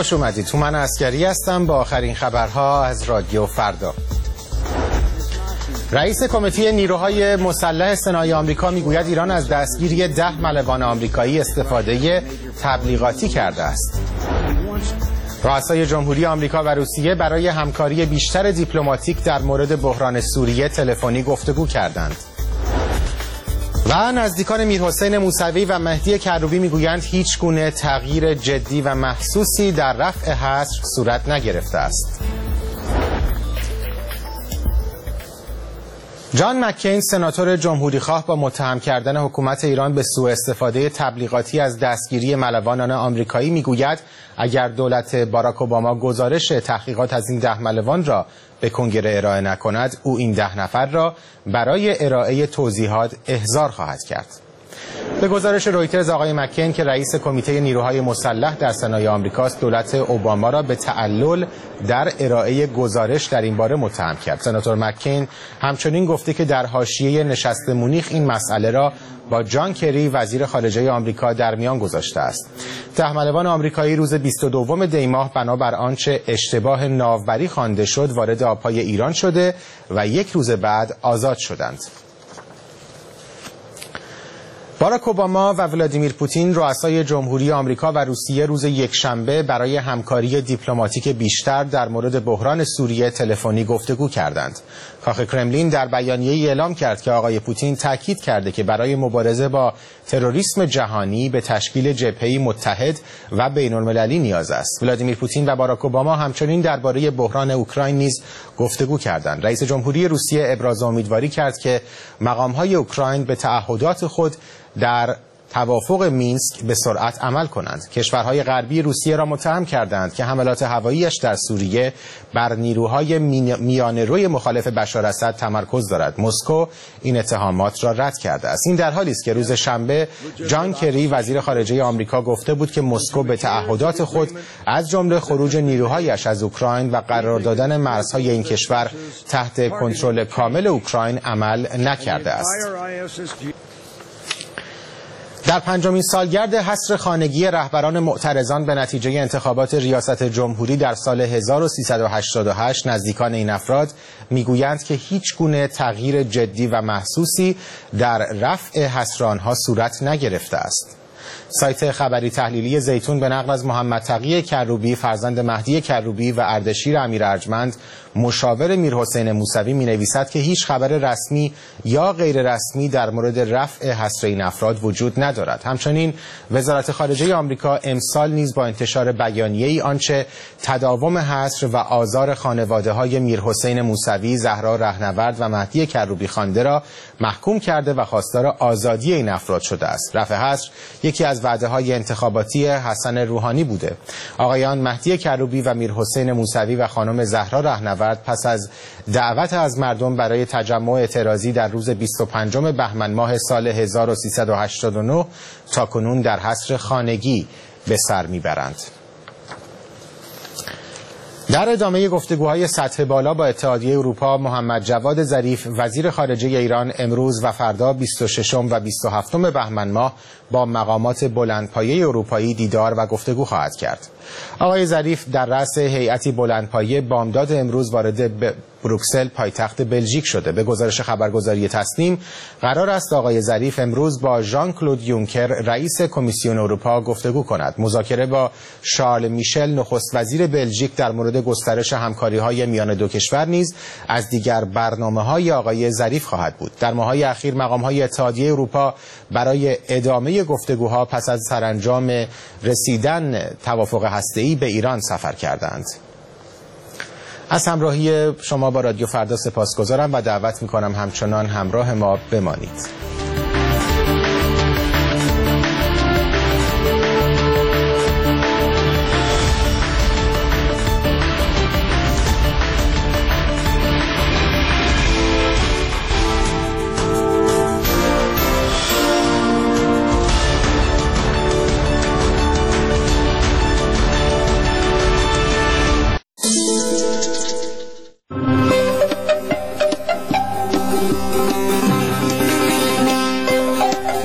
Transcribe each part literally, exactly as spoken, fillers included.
خوش اومدید. تومن عسکری هستم با آخرین خبرها از رادیو فردا. رئیس کمیته نیروهای مسلح سنای آمریکا میگوید ایران از دستگیری ده ملوان آمریکایی استفاده تبلیغاتی کرده است. رؤسای جمهوری آمریکا و روسیه برای همکاری بیشتر دیپلماتیک در مورد بحران سوریه تلفنی گفتگو کردند. و نزدیکان میرحسین موسوی و مهدی کروبی میگویند هیچ گونه تغییر جدی و محسوسی در رفع حصر صورت نگرفته است. جان مکین سناتور جمهوریخواه با متهم کردن حکومت ایران به سوء استفاده تبلیغاتی از دستگیری ملوانان آمریکایی میگوید اگر دولت باراک اوباما گزارش تحقیقات از این ده ملوان را به کنگره ارائه نکند، او این ده نفر را برای ارائه توضیحات احضار خواهد کرد. به گزارش رویترز آقای مکین که رئیس کمیته نیروهای مسلح در سنای آمریکاست، دولت اوباما را به تعلل در ارائه گزارش در این باره متهم کرد. سناتور مکین همچنین گفته که در حاشیه نشست مونیخ این مسئله را با جان کری وزیر خارجه آمریکا در میان گذاشته است. ده ملوان آمریکایی روز بیست و دوم دی ماه بنابر آنچه اشتباه ناوبری خوانده شد وارد آبهای ایران شده و یک روز بعد آزاد شدند. باراک اوباما و ولادیمیر پوتین رؤسای جمهوری آمریکا و روسیه روز یکشنبه برای همکاری دیپلماتیک بیشتر در مورد بحران سوریه تلفنی گفتگو کردند. کاخ کرملین در بیانیه‌ای اعلام کرد که آقای پوتین تاکید کرده که برای مبارزه با تروریسم جهانی به تشکیل جبهه‌ای متحد و بین‌المللی نیاز است. ولادیمیر پوتین و باراک اوباما همچنین درباره بحران اوکراین نیز گفتگو کردند. رئیس جمهوری روسیه ابراز امیدواری کرد که مقام‌های اوکراین به تعهدات خود در توافق مینسک به سرعت عمل کنند. کشورهای غربی روسیه را متهم کردند که حملات هواییش در سوریه بر نیروهای میانه‌روی مخالف بشار اسد تمرکز دارد. مسکو این اتهامات را رد کرده است. این در حالی است که روز شنبه جان کری وزیر خارجه آمریکا گفته بود که مسکو به تعهدات خود از جمله خروج نیروهایش از اوکراین و قرار دادن مرزهای این کشور تحت کنترل کامل اوکراین عمل نکرده است. در پنجمین سالگرد حصر خانگی رهبران معترضان به نتیجه انتخابات ریاست جمهوری در سال هزار و سیصد و هشتاد و هشت نزدیکان این افراد میگویند که هیچ گونه تغییر جدی و محسوسی در رفع حصر آنها صورت نگرفته است. سایت خبری تحلیلی زیتون به نقل از محمد تقی کروبی فرزند مهدی کروبی و اردشیر امیر ارجمند مشاور میرحسین موسوی می نویسد که هیچ خبر رسمی یا غیر رسمی در مورد رفع حصر این افراد وجود ندارد. همچنین وزارت خارجه آمریکا امسال نیز با انتشار بیانیه‌ای آنچه تداوم حصر و آزار خانواده های میرحسین موسوی، زهرا رهنورد و مهدی کروبی خوانده را محکوم کرده و خواستار آزادی این افراد شده است. رفع حصر یکی از وعده‌های انتخاباتی حسن روحانی بوده. آقایان مهدی کروبی و میرحسین موسوی و خانم زهرا رهنورد پس از دعوت از مردم برای تجمع اعتراضی در روز بیست و پنجم بهمن ماه سال هزار و سیصد و هشتاد و نه تاکنون در حصر خانگی به سر میبرند. در ادامه گفتگوهای سطح بالا با اتحادیه اروپا، محمد جواد ظریف وزیر خارجه ایران امروز و فردا بیست و ششم و بیست و هفتم بهمن ماه با مقامات بلندپایه اروپایی دیدار و گفتگو خواهد کرد. آقای ظریف در رأس هیئتی بلندپایه بامداد امروز وارد بروکسل پایتخت بلژیک شده. به گزارش خبرگزاری تصنیم قرار است آقای ظریف امروز با ژان کلود یونکر رئیس کمیسیون اروپا گفتگو کند. مذاکره با شارل میشل نخست وزیر بلژیک در مورد گسترش همکاری‌های میان دو کشور نیز از دیگر برنامه‌های آقای ظریف خواهد بود. در ماه‌های اخیر مقام‌های اتحادیه اروپا برای ادامه گفتگوها پس از سرانجام رسیدن توافق هسته‌ای به ایران سفر کردند. از همراهی شما با رادیو فردا سپاسگزارم و دعوت می‌کنم همچنان همراه ما بمانید.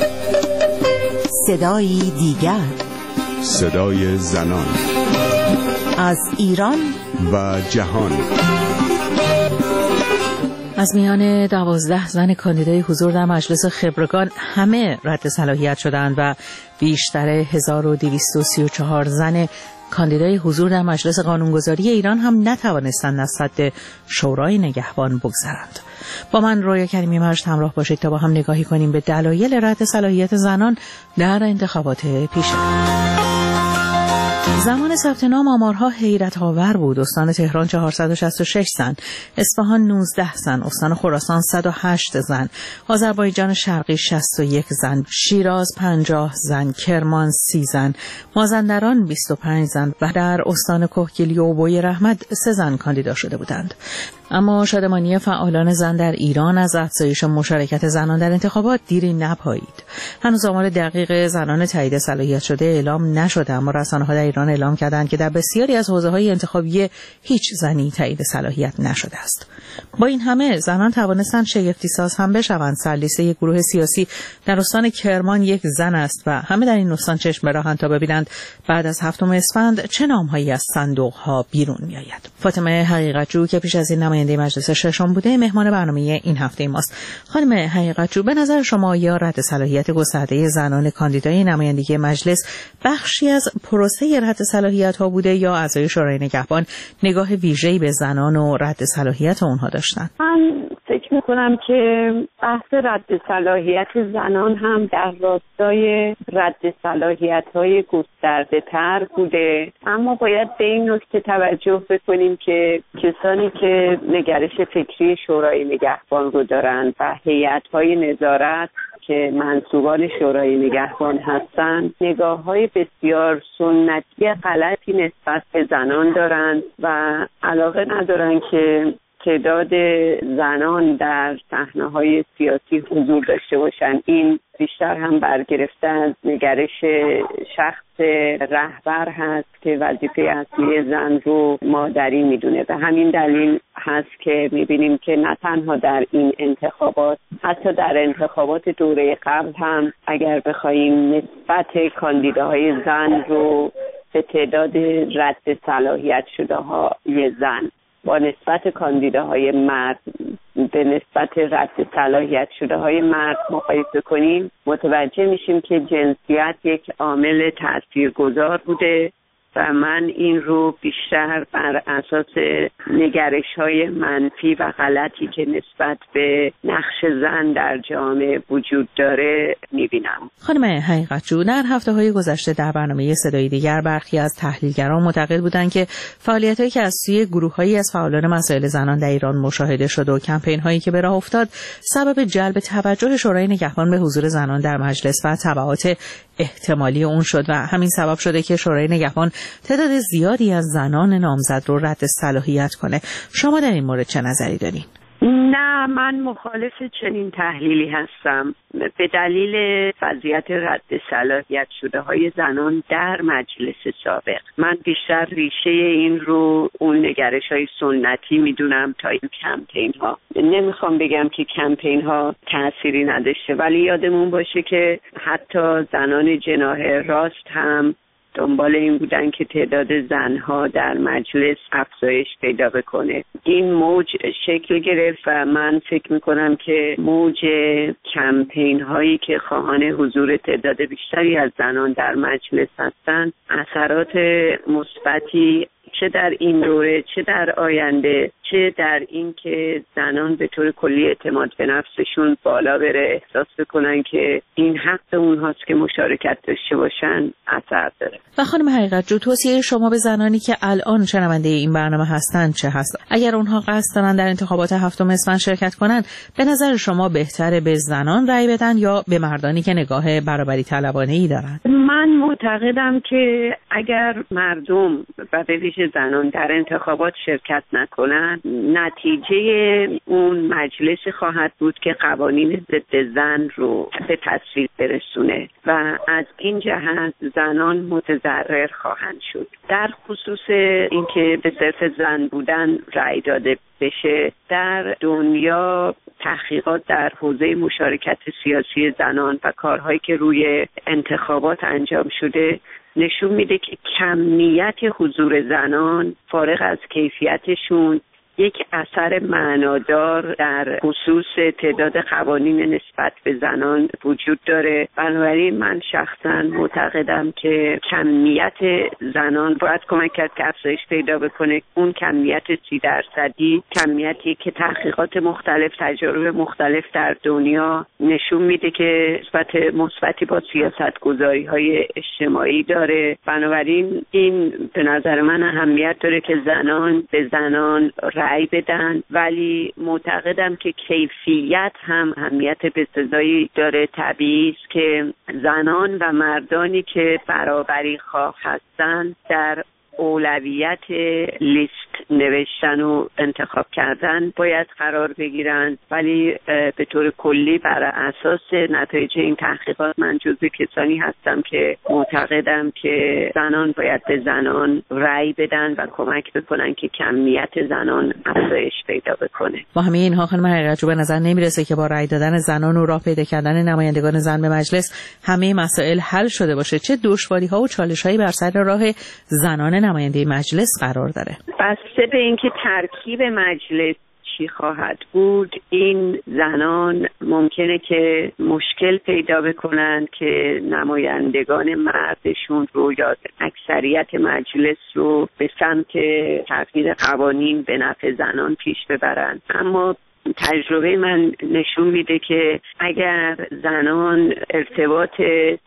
صدایی دیگر، صدای زنان. از ایران و جهان. از میان دوازده زن کاندیدای حضور در مجلس خبرگان همه رد صلاحیت شدند و بیشتر هزار و دویست و سی و چهار زن کاندیدای حضور در مجلس قانونگذاری ایران هم نتوانستند از سد شورای نگهبان بگذرند. با من رویا کریمی مجد همراه باشید تا با هم نگاهی کنیم به دلایل رد صلاحیت زنان در انتخابات پیشرو. زمان ثبت نام آمارها حیرت آور بود. استان تهران چهارصد و شصت و شش زن، اصفهان نوزده زن، استان خراسان صد و هشت زن، آذربایجان شرقی شصت و یک زن، شیراز پنجاه زن، کرمان سی زن، مازندران بیست و پنج زن و در استان کهگیلی و بوی رحمت سه زن کاندیدا شده بودند. اما شادمانی فعالان زن در ایران از افزایش مشارکت زنان در انتخابات دیری نپایید. هنوز آمار دقیق زنان تایید صلاحیت شده اعلام نشده، اما رسانه‌ها در ایران اعلام کردند که در بسیاری از حوزه‌های انتخابی هیچ زنی تایید صلاحیت نشده است. با این همه زنان توانستند شگفتی ساز هم بشوند. سرلیسته یک گروه سیاسی در استان کرمان یک زن است و همه در این استان چشم براهند تا ببینند بعد از هفتم اسفند چه نام‌هایی از صندوق‌ها بیرون می‌آید. فاطمه حقیقت‌جو که پیش از این نماینده مجلس ششم بوده مهمان برنامه این هفته ماست. خانم حقیقت‌جو، به نظر شما یا رد صلاحیت گسترده زنان کاندیدای نمایندگی مجلس بخشی از پروسه رد صلاحیت ها بوده یا اعضای شورای نگهبان نگاه ویژه‌ای به زنان و رد صلاحیت اونها داشتن؟ من فکر میکنم که بحث رد صلاحیت زنان هم در راستای رد صلاحیت های گسترده تر بوده، اما باید به این نکته توجه بکنیم که کسانی که نگرش فکری شورای نگهبان رو دارند و هیئت‌های نظارت که منصوبان شورای نگهبان هستند نگاه‌های بسیار سنتی غلطی نسبت به زنان دارند و علاقه ندارند که تعداد زنان در صحنه‌های سیاسی حضور داشته باشند. این بیشتر هم برگرفته از نگرش شخص رهبر هست که وظیفه اصلی زن رو مادری میدونه. به همین دلیل هست که میبینیم که نه تنها در این انتخابات، حتی در انتخابات دوره قبل هم اگر بخوایم نسبت کاندیداهای زن رو به تعداد رد صلاحیت شده های زن با نسبت کاندیداهای مرد به نسبت رد صلاحیت شده های مرد مقایسه کنیم، متوجه میشیم که جنسیت یک عامل تاثیرگذار بوده و من این رو بیشتر بر اساس نگرش های منفی و غلطی که نسبت به نقش زن در جامعه وجود داره میبینم. خانم حقیقت‌جو، در هفته های گذشته در برنامه صدای دیگر برخی از تحلیلگران معتقد بودند که فعالیت هایی که از سوی گروه هایی از فعالان مسائل زنان در ایران مشاهده شد و کمپین هایی که به راه افتاد سبب جلب توجه شورای نگهبان به حضور زنان در مجلس و تبعات احتمالی اون شد و همین سبب شده که شورای نگهبان تعداد زیادی از زنان نامزد رو رد صلاحیت کنه. شما در این مورد چه نظری دارین؟ نه، من مخالف چنین تحلیلی هستم. به دلیل وضعیت رد صلاحیت شده های زنان در مجلس سابق من بیشتر ریشه این رو اون نگرش های سنتی میدونم تا این کمپین ها. نمیخوام بگم که کمپین ها تأثیری نداشته، ولی یادمون باشه که حتی زنان جناح راست هم دنبال این بودن که تعداد زنها در مجلس افزایش پیدا بکنه. این موج شکل گرفت و من فکر میکنم که موج کمپین هایی که خواهان حضور تعداد بیشتری از زنان در مجلس هستند اثرات مثبتی چه در این دوره چه در آینده چه در این که زنان به طور کلی اعتماد به نفسشون بالا بره، احساس بکنن که این حق اونهاست که مشارکت داشته باشن اثر داره. و خانم حقیقت‌جو، توصیه شما به زنانی که الان شنونده این برنامه هستن چه هست؟ اگر اونها قصد دارن در انتخابات هفتم اسفند شرکت کنن، به نظر شما بهتره به زنان رأی بدن یا به مردانی که نگاه برابری طلبانه‌ای دارن؟ من معتقدم که اگر مردم و به ویژه زنان در انتخابات شرکت نکنن، نتیجه اون مجلس خواهد بود که قوانین ضد زن رو به تصویب برسونه و از این جهت زنان متضرر خواهند شد. در خصوص اینکه به صرف زن بودن رأی داده بشه، در دنیا تحقیقات در حوزه مشارکت سیاسی زنان و کارهایی که روی انتخابات انجام شده نشون میده که کمیت حضور زنان فارغ از کیفیتشون یک اثر معنادار در خصوص تعداد قوانین نسبت به زنان وجود داره. بنابراین من شخصا معتقدم که کمیت زنان باید کمک کرد که افزایش پیدا بکنه. اون کمیت سی درصدی کمیتی که تحقیقات مختلف، تجارب مختلف در دنیا نشون میده که نسبت مثبتی با سیاست‌گذاری های اجتماعی داره. بنابراین این به نظر من اهمیت داره که زنان به زنان رأی بدن، ولی معتقدم که کیفیت هم اهمیت بسزایی داره. طبیعی است که زنان و مردانی که برابری خواه هستن در اولویت لیست نوشتن و انتخاب کردن باید قرار بگیرن، ولی به طور کلی بر اساس نتایج این تحقیقات من جزو کسانی هستم که معتقدم که زنان باید به زنان رأی بدن و کمک بکنن که کمیت زنان افزایش پیدا بکنه. با همه اینها خانم حقیقت‌جو به نظر نمیرسه که با رأی دادن زنان و راه پیدا کردن نمایندگان زن به مجلس همه مسائل حل شده باشه. چه دشواری‌ها و چالش‌هایی بر سر راه زنان نماینده مجلس قرار داره؟ بسته به اینکه ترکیب مجلس چی خواهد بود، این زنان ممکنه که مشکل پیدا بکنن که نمایندگان مردشون رو یا اکثریت مجلس رو به سمت تغییر قوانین به نفع زنان پیش ببرن. اما تجربه من نشون میده که اگر زنان ارتباط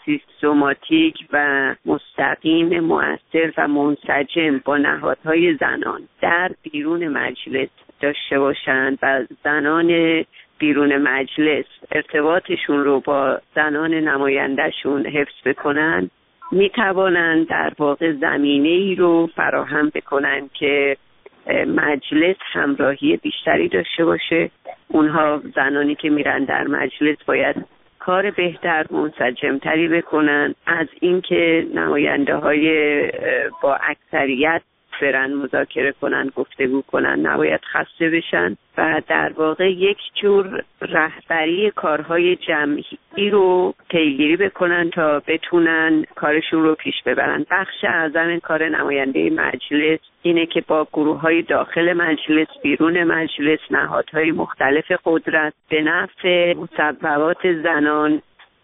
سیستماتیک و مستقیم، مؤثر و منسجم با نهادهای زنان در بیرون مجلس داشته باشند و زنان بیرون مجلس ارتباطشون رو با زنان نمایندهشون حفظ بکنن، میتوانند در واقع زمینه‌ای رو فراهم بکنن که مجلس همراهی بیشتری داشته باشه. اونها زنانی که میرن در مجلس باید کار بهتر، منسجمتری بکنن از اینکه نماینده های با اکثریت برن مذاکره کنن، گفتگو کنن، نباید خسته بشن و در واقع یک جور رهبری کارهای جمعی رو پیگیری بکنن تا بتونن کارشون رو پیش ببرن. بخش اعظم کار نماینده مجلس اینه که با گروه‌های داخل مجلس، بیرون مجلس، نهادهای مختلف قدرت به نفع مصوبات زنان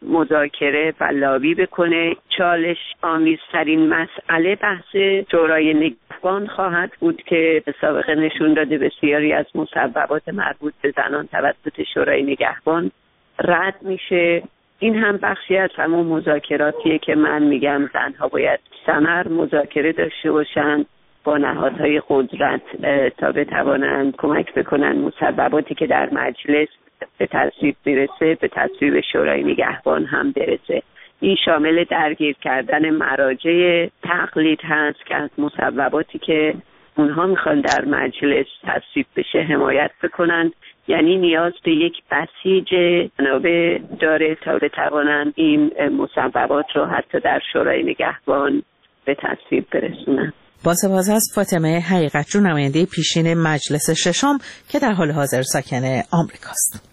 مذاکره و لابی بکنه. چالش آمیزترین مسئله بحث شورای نگهبان خواهد بود که به سابقه نشون داده بسیاری از مصوبات مربوط به زنان توسط شورای نگهبان رد میشه. این هم بخشی از همون مذاکراتیه که من میگم زنها باید ثمر مذاکره داشته باشن با نهادهای قدرت تا بتوانند کمک بکنن مصوباتی که در مجلس به تصویب برسه به تصویب شورای نگهبان هم برسه. این شامل درگیر کردن مراجع تقلید هست که از مصوباتی که اونها میخوان در مجلس تصویب بشه حمایت بکنن. یعنی نیاز به یک بسیج منابع داره تا بتوانند این مصوبات رو حتی در شورای نگهبان به تصویب برسونن. با سپاس از فاطمه حقیقت‌جو، نماینده پیشین مجلس ششم که در حال حاضر ساکن آمریکاست.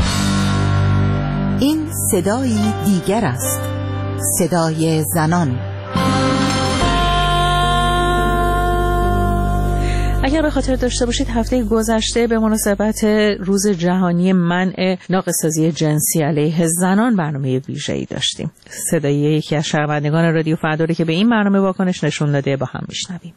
این صدایی دیگر است، صدای زنان. اگر به خاطر داشته باشید هفته گذشته به مناسبت روز جهانی منع ناقص‌سازی جنسی علیه زنان برنامه ویژه‌ای داشتیم. صدای یکی از شنوندگان رادیو فردا که به این برنامه واکنش نشون داده با هم میشنویم.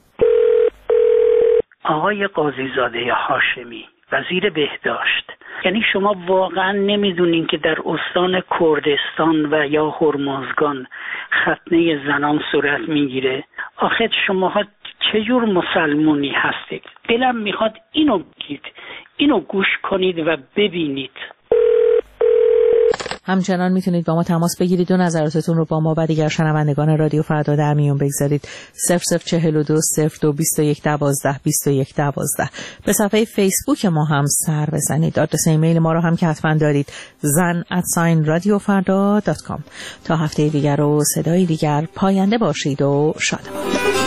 آقای قاضیزاده هاشمی، وزیر بهداشت، یعنی شما واقعا نمیدونین که در استان کردستان و یا هرمزگان ختنه زنان صورت میگیره؟ آخه شماها چجور مسلمونی هستید؟ دلم میخواد اینو بگید، اینو گوش کنید و ببینید. همچنان میتونید با ما تماس بگیرید و نظراتتون رو با ما و دیگر شنوندگان رادیو فردا در میون بگذارید. صفر صفر چهل و دو صفر دو بیست و یک دوازده بیست و یک دوازده. به صفحه فیسبوک ما هم سر بزنید. آدرس ایمیل ما رو هم که حتما دارید، زن ات ساین رادیو فردا دات کام. تا هفته دیگر و صدای دیگر پاینده باشید و شادمان.